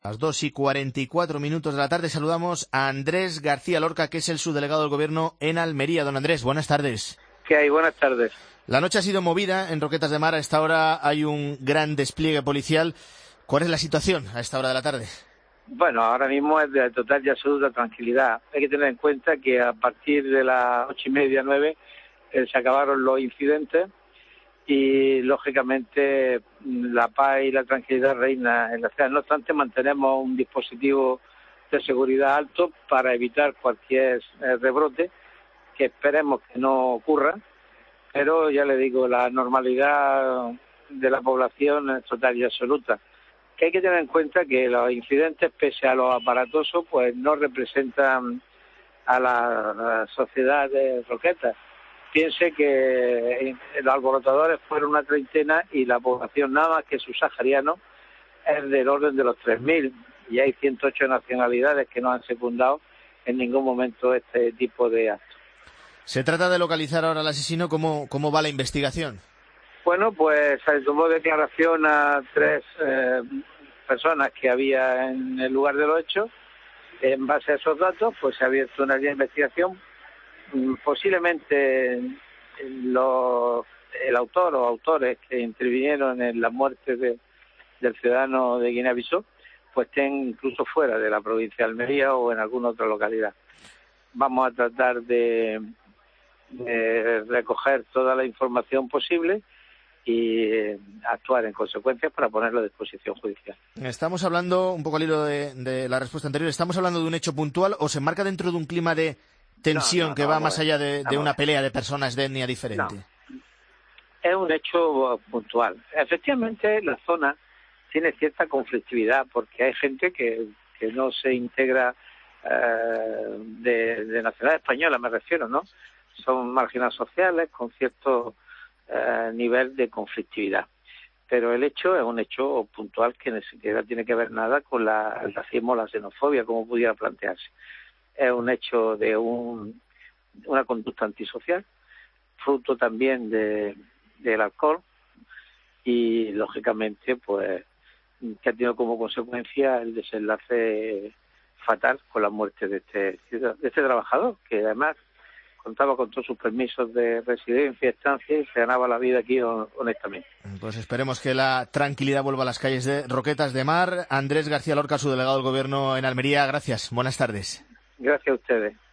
Las 2:44 de la tarde saludamos a Andrés García Lorca, que es el subdelegado del Gobierno en Almería. Don Andrés, buenas tardes. ¿Qué hay? Buenas tardes. La noche ha sido movida en Roquetas de Mar. A esta hora hay un gran despliegue policial. ¿Cuál es la situación a esta hora de la tarde? Bueno, ahora mismo es de total y absoluta tranquilidad. Hay que tener en cuenta que a partir de las 8:30, 9, se acabaron los incidentes y, lógicamente, la paz y la tranquilidad reina en la ciudad. No obstante, mantenemos un dispositivo de seguridad alto para evitar cualquier rebrote, que esperemos que no ocurra, pero ya le digo, la normalidad de la población es total y absoluta. Que hay que tener en cuenta que los incidentes, pese a los aparatosos, pues no representan a la sociedad de Roquetas. Piense que los alborotadores fueron una treintena y la población, nada más que subsaharianos, es del orden de los 3.000, y hay 108 nacionalidades que no han secundado en ningún momento este tipo de actos. Se trata de localizar ahora al asesino. ¿Cómo va la investigación? Bueno, pues se tomó declaración a 3 personas que había en el lugar de los hechos. En base a esos datos, pues se ha abierto una línea de investigación. Posiblemente el autor o autores que intervinieron en la muerte del ciudadano de Guinea-Bissau, pues estén incluso fuera de la provincia de Almería o en alguna otra localidad. Vamos a tratar de recoger toda la información posible y actuar en consecuencia para ponerlo a disposición judicial. Estamos hablando, un poco al hilo de la respuesta anterior, ¿estamos hablando de un hecho puntual o se enmarca dentro de un clima de tensión que va más allá de una pelea de personas de etnia diferente? No. Es un hecho puntual. Efectivamente, la zona tiene cierta conflictividad porque hay gente que no se integra de nacionalidad española, me refiero, ¿no? Son marginados sociales con cierto nivel de conflictividad. Pero el hecho es un hecho puntual que ni siquiera tiene que ver nada con el racismo o la xenofobia, como pudiera plantearse. Es un hecho de una conducta antisocial, fruto también del alcohol y, lógicamente, pues que ha tenido como consecuencia el desenlace fatal con la muerte de este trabajador, que además contaba con todos sus permisos de residencia y estancia y se ganaba la vida aquí honestamente. Pues esperemos que la tranquilidad vuelva a las calles de Roquetas de Mar. Andrés García Lorca, subdelegado del Gobierno en Almería, gracias. Buenas tardes. Gracias a ustedes.